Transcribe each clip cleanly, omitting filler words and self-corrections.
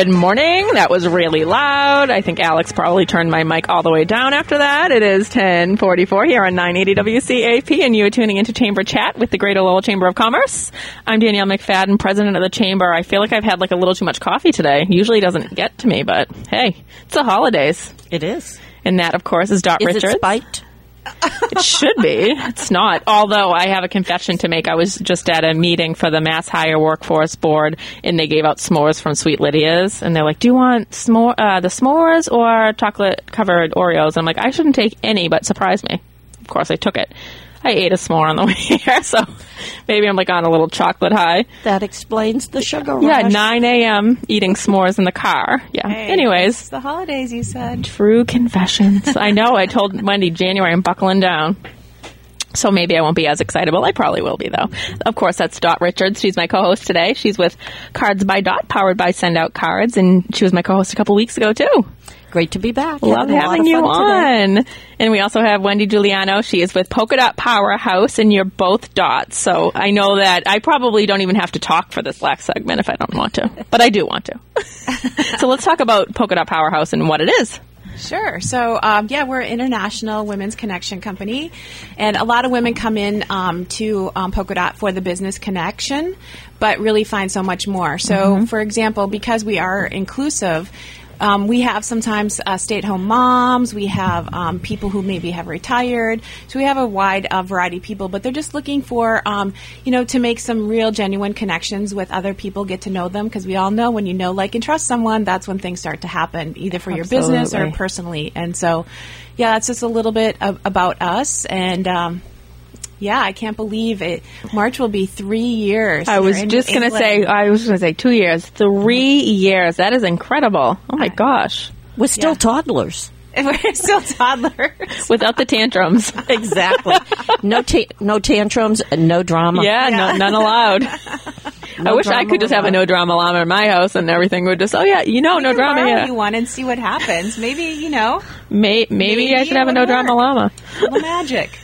Good morning. That was really loud. I think Alex probably turned my mic all the way down after that. It is 10:44 here on 980 WCAP, and you are tuning into Chamber Chat with the Greater Lowell Chamber of Commerce. I'm Danielle McFadden, president of the Chamber. I feel like I've had like a little too much coffee today. Usually doesn't get to me, but hey, it's the holidays. It is. And that, of course, is Dot Richards. Is it spiked? It should be. It's not. Although I have a confession to make. I was just at a meeting for the Mass Higher Workforce Board, and they gave out s'mores from Sweet Lydia's. And they're like, do you want the s'mores or chocolate-covered Oreos? And I'm like, I shouldn't take any, but surprise me. Of course, I took it. I ate a s'more on the way here, so maybe I'm like on a little chocolate high. That explains the sugar rush. Yeah, 9 a.m. eating s'mores in the car. Yeah. Hey, anyways. It's the holidays, you said. True confessions. I know. I told Wendy, January, I'm buckling down. So maybe I won't be as excited. Well, I probably will be, though. Of course, that's Dot Richards. She's my co-host today. She's with Cards by Dot, powered by Send Out Cards, and she was my co-host a couple weeks ago, too. Great to be back. Love having you on. And we also have Wendy Giuliano. She is with Polka Dot Powerhouse, and you're both dots. So I know that I probably don't even have to talk for this last segment if I don't want to. But I do want to. So let's talk about Polka Dot Powerhouse and what it is. Sure. So, we're an international women's connection company, and a lot of women come in to Polka Dot for the business connection, but really find so much more. So, for example, because we are inclusive, we have sometimes stay-at-home moms. We have people who maybe have retired. So we have a wide variety of people, but they're just looking for, to make some real, genuine connections with other people, get to know them, because we all know when you know, like, and trust someone, that's when things start to happen, either for your business or personally. And so, that's just a little bit about us. And I can't believe it. March will be 3 years. I was just going to say 2 years. 3 years. That is incredible. Oh, my gosh. We're still toddlers. We're still toddlers. Without the tantrums. Exactly. No tantrums and no drama. Yeah. None allowed. I wish I could just have a no drama llama in my house and everything would just, no drama. Yeah. You want and see what happens. Maybe, Maybe I should have a no drama llama. Little magic.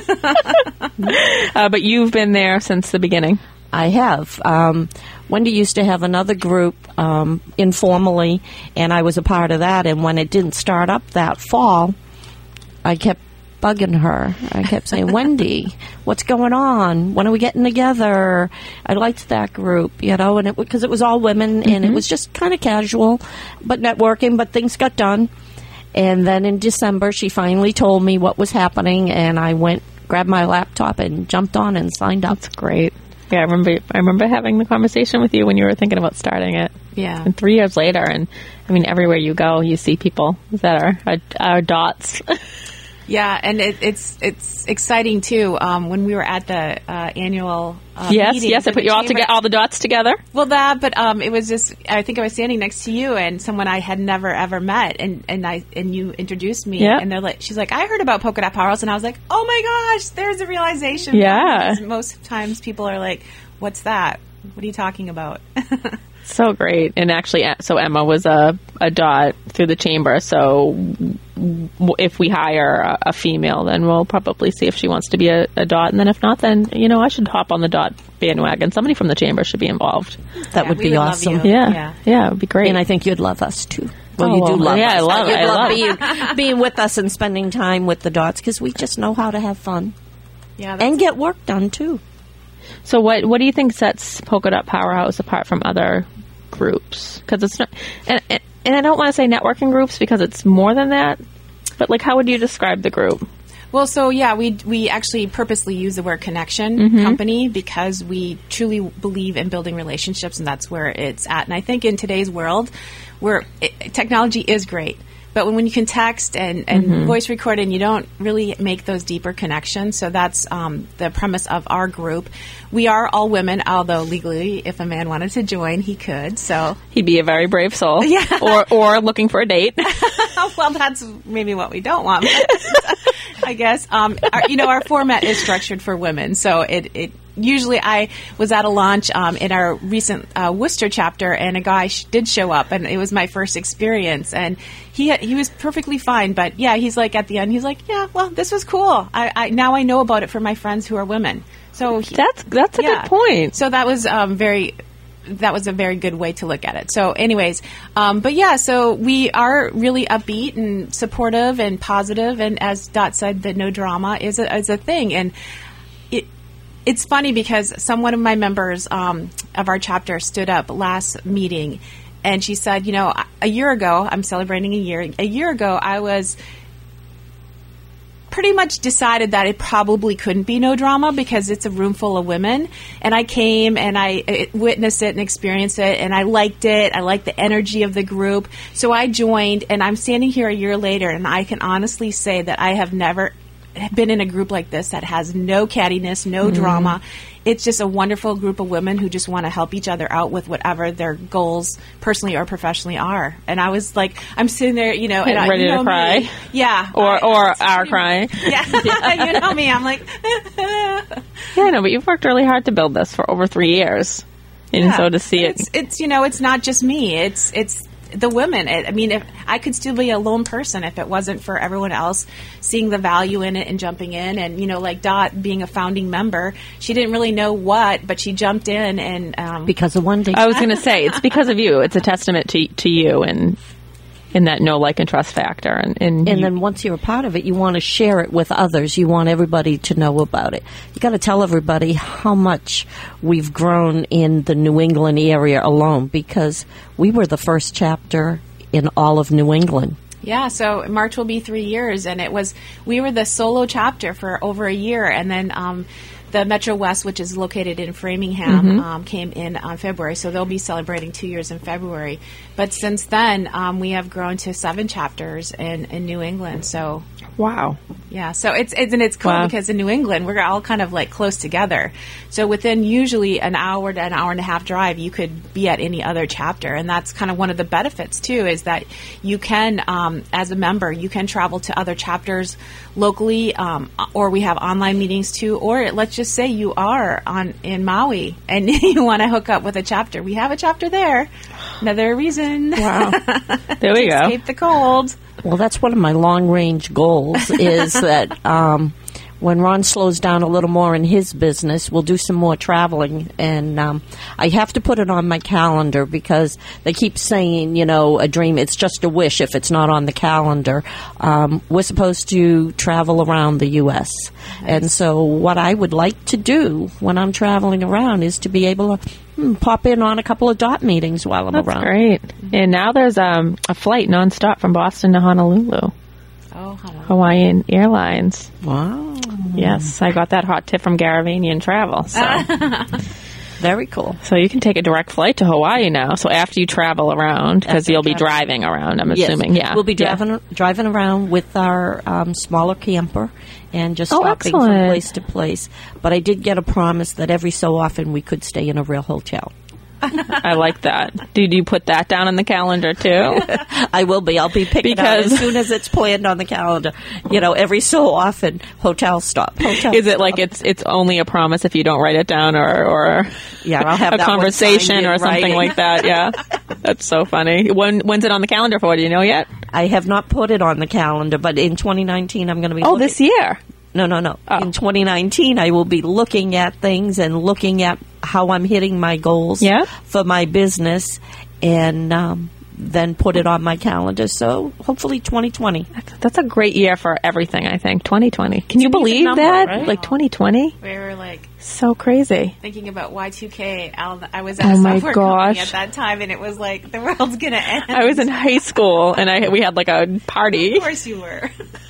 But you've been there since the beginning. I have. Wendy used to have another group informally, and I was a part of that. And when it didn't start up that fall, I kept bugging her. I kept saying, Wendy, what's going on? When are we getting together? I liked that group, and because it was all women, and it was just kind of casual, but networking, but things got done. And then in December, she finally told me what was happening, and I grabbed my laptop and jumped on and signed up. That's great. Yeah, I remember having the conversation with you when you were thinking about starting it. Yeah. And 3 years later, and I mean, everywhere you go, you see people that are dots. Yeah, and it's exciting too. When we were at the annual meeting, yes, I put you all the dots together. Well, it was just, I think I was standing next to you and someone I had never ever met, and you introduced me, and she's like, I heard about Polka Dot Powerhouse, and I was like, oh my gosh, there's a realization. Yeah, most times people are like, what's that? What are you talking about? So great. And actually, so Emma was a dot through the chamber. So if we hire a female, then we'll probably see if she wants to be a dot. And then if not, then, I should hop on the dot bandwagon. Somebody from the chamber should be involved. That would be awesome. Yeah, it would be great. And I think you'd love us, too. Well, you do love us. Yeah, I love being with us and spending time with the dots, because we just know how to have fun. Yeah, and get work done, too. So what do you think sets Polka Dot Powerhouse apart from other groups? Because it's not, and I don't want to say networking groups because it's more than that. But like, how would you describe the group? Well, so we actually purposely use the word connection company because we truly believe in building relationships, and that's where it's at. And I think in today's world, where technology is great, but when you can text and voice record and you don't really make those deeper connections, so that's the premise of our group. We are all women, although legally, if a man wanted to join, he could. So he'd be a very brave soul. Yeah. Or looking for a date. Well, that's maybe what we don't want. I guess. Our format is structured for women, so it usually I was at a launch in our recent Worcester chapter, and a guy did show up, and it was my first experience, and he was perfectly fine, but he's like at the end, he's like, well, this was cool. I now I know about it for my friends who are women. So that's a good point. So that was very that was a very good way to look at it. So anyways, but yeah, so we are really upbeat and supportive and positive. And as Dot said, the no drama is a thing. And it's funny because one of my members of our chapter stood up last meeting and she said, a year ago, I'm celebrating a year ago, I was pretty much decided that it probably couldn't be no drama because it's a room full of women. And I came and I witnessed it and experienced it, and I liked it. I liked the energy of the group. So I joined, and I'm standing here a year later, and I can honestly say that I have never been in a group like this that has no cattiness, no drama. It's just a wonderful group of women who just want to help each other out with whatever their goals, personally or professionally, are. And I was like, I'm sitting there, and ready to cry. Me. Yeah. Or are crying. Yeah. You know me. I'm like, yeah, no, but you've worked really hard to build this for over 3 years. And so to see it. It's it's not just me. It's the women. If I could still be a lone person if it wasn't for everyone else seeing the value in it and jumping in. And, like Dot being a founding member, she didn't really know what, but she jumped in and... because of Wendy. I was going to say, it's because of you. It's a testament to you and in that know, like, and trust factor. And then once you're a part of it, you want to share it with others. You want everybody to know about it. You got to tell everybody how much we've grown in the New England area alone, because we were the first chapter in all of New England. Yeah, so March will be 3 years, and we were the solo chapter for over a year, and then the Metro West, which is located in Framingham, came in on February, so they'll be celebrating 2 years in February. But since then, we have grown to 7 chapters in New England. So wow, yeah. So it's cool because in New England we're all kind of like close together. So within usually an hour to an hour and a half drive, you could be at any other chapter, and that's kind of one of the benefits too. Is that you can, as a member, you can travel to other chapters locally, or we have online meetings too. Or let's just say you are in Maui and you want to hook up with a chapter. We have a chapter there. Another reason. Wow. There we go. Escape the cold. Well, that's one of my long-range goals is that when Ron slows down a little more in his business, we'll do some more traveling. And I have to put it on my calendar because they keep saying, a dream, it's just a wish if it's not on the calendar. We're supposed to travel around the U.S. Nice. And so what I would like to do when I'm traveling around is to be able to pop in on a couple of Dot meetings while I'm around. That's great. And now there's a flight nonstop from Boston to Honolulu. Oh, Honolulu. Hawaiian Airlines. Wow. Yes, I got that hot tip from Garavanian Travel. So. Very cool. So you can take a direct flight to Hawaii now. So after you travel around, because you'll be driving around, I'm assuming. Yeah, we'll be driving around with our smaller camper and just stopping from place to place. But I did get a promise that every so often we could stay in a real hotel. I like that. Did you put that down on the calendar too? I will be. I'll be picking out as soon as it's planned on the calendar. Every so often, hotel stop. Is it like it's only a promise if you don't write it down, or I'll have a conversation or something like that? Yeah, that's so funny. When's it on the calendar for? Do you know yet? I have not put it on the calendar, but in 2019 I'm going to be. Oh, this year. No. Oh. In 2019, I will be looking at things and looking at how I'm hitting my goals for my business, and then put it on my calendar. So hopefully 2020. That's a great year for everything, I think. 2020. Can you believe that? Right? Like 2020? We were like... So crazy. Thinking about Y2K. I was at a software company at that time, and it was like, the world's going to end. I was in high school, and we had like a party. Of course you were.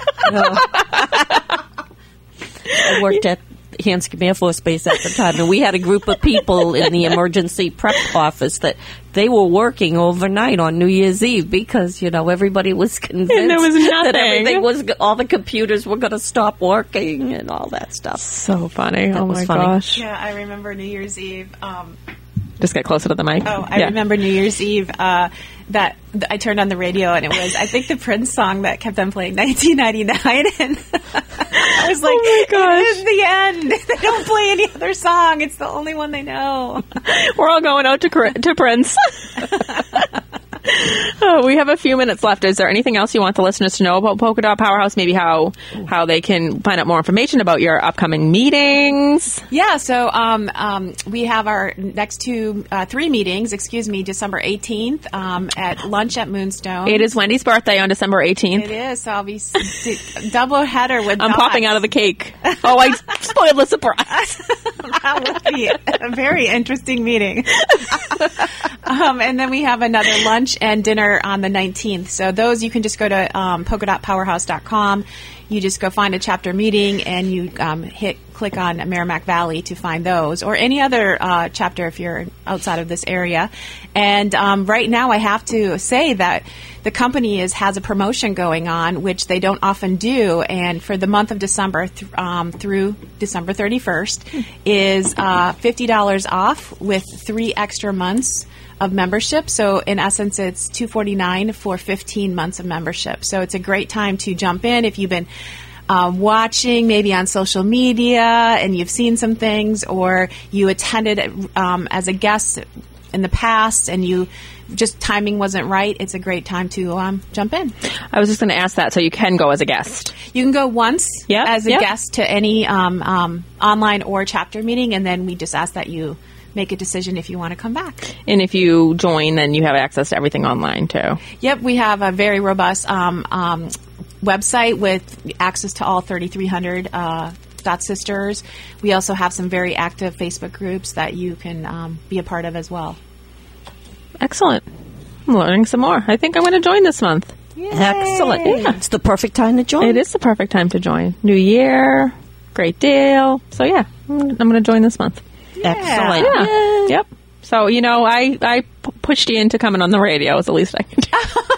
I worked at Hanscom Air Force Base at the time, and we had a group of people in the emergency prep office that they were working overnight on New Year's Eve because, everybody was convinced and there was nothing. that everything all the computers were going to stop working and all that stuff. So funny. That was funny. Gosh. Yeah, I remember New Year's Eve. Just get closer to the mic. Oh, I remember New Year's Eve that I turned on the radio, and it was, I think, the Prince song that kept on playing, 1999, and I was like, oh my gosh. This is the end. They don't play any other song. It's the only one they know. We're all going out to Prince. We have a few minutes left. Is there anything else you want the listeners to know about Polka Dot Powerhouse? Maybe how they can find out more information about your upcoming meetings? Yeah, so we have our next three meetings, December 18th at lunch at Moonstone. It is Wendy's birthday on December 18th. It is, so I'll be double header with I'm dots. popping out of the cake. Oh, I spoiled the surprise. That would be a very interesting meeting. And then we have another lunch and dinner on the 19th. So those, you can just go to polkadotpowerhouse.com. You just go find a chapter meeting and you click on Merrimack Valley to find those, or any other chapter if you're outside of this area. And right now I have to say that the company has a promotion going on, which they don't often do. And for the month of December through December 31st is $50 off with 3 extra months of membership. So in essence, it's $249 for 15 months of membership. So it's a great time to jump in if you've been watching maybe on social media and you've seen some things, or you attended as a guest in the past and you just timing wasn't right. It's a great time to jump in. I was just going to ask that, so you can go as a guest. You can go once as a guest to any online or chapter meeting, and then we just ask that you make a decision if you want to come back. And if you join, then you have access to everything online, too. Yep, we have a very robust website with access to all 3,300 Dot Sisters. We also have some very active Facebook groups that you can be a part of as well. Excellent. I'm learning some more. I think I'm going to join this month. Yay. Excellent. Yeah, it's the perfect time to join. It is the perfect time to join. New year, great deal. So, yeah, I'm going to join this month. Excellent. Yeah. Yep. So, I pushed you into coming on the radio. It's the least I can do.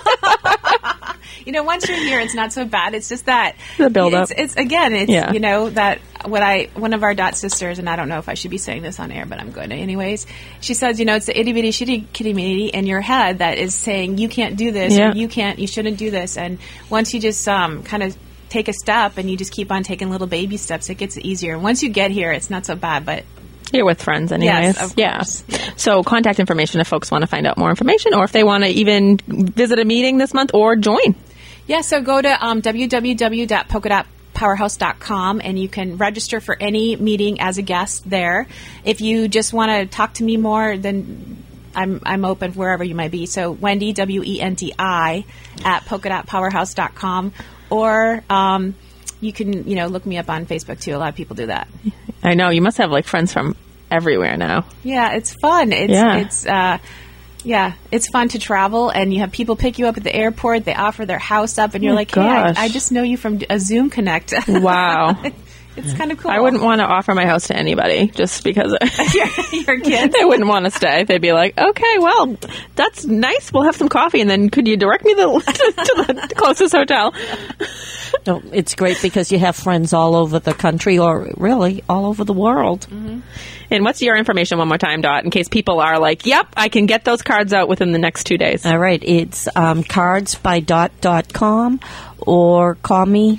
Once you're here, it's not so bad. It's just that the build-up. That one of our Dot Sisters, and I don't know if I should be saying this on air, but I'm going to anyways. She says, it's the itty bitty shitty kitty mitty in your head that is saying you can't do this, or you shouldn't do this. And once you just kind of take a step and you just keep on taking little baby steps, it gets easier. And once you get here, it's not so bad, but you're with friends anyways. Yes, of course. Yeah. So contact information if folks want to find out more information, or if they want to even visit a meeting this month or join. Yeah, so go to www.polkadotpowerhouse.com and you can register for any meeting as a guest there. If you just want to talk to me more, then I'm open wherever you might be. So Wendy, WENDI, at polkadotpowerhouse.com, or you can look me up on Facebook too. A lot of people do that. I know, you must have friends from everywhere now. Yeah, it's fun. It's fun to travel, and you have people pick you up at the airport. They offer their house up, and you're hey, I just know you from a Zoom Connect. Wow. It's kind of cool. I wouldn't want to offer my house to anybody just because your kids. They wouldn't want to stay. They'd be like, okay, well, that's nice. We'll have some coffee, and then could you direct me to the closest hotel? No, it's great because you have friends all over the country, or really all over the world. Mm-hmm. And what's your information one more time, Dot, in case people are like, yep, I can get those cards out within the next 2 days? All right. It's cardsbydot.com, or call me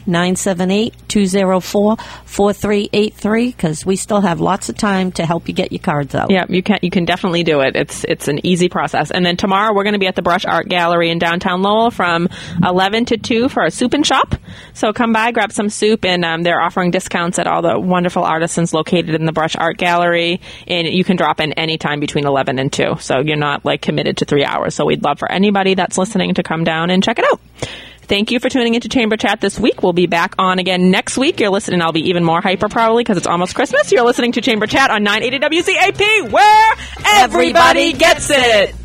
978-204-4383, because we still have lots of time to help you get your cards out. Yeah, you can definitely do it. It's an easy process. And then tomorrow we're going to be at the Brush Art Gallery in downtown Lowell from 11 to 2 for a soup and shop. So come by, grab some soup, and they're offering discounts at all the wonderful artisans located in the Brush Art Gallery. And you can drop in any time between 11 and 2. So you're not committed to 3 hours. So we'd love for anybody that's listening to come down and check it out. Thank you for tuning into Chamber Chat this week. We'll be back on again next week. You're listening. I'll be even more hyper probably because it's almost Christmas. You're listening to Chamber Chat on 980 WCAP, where everybody gets it.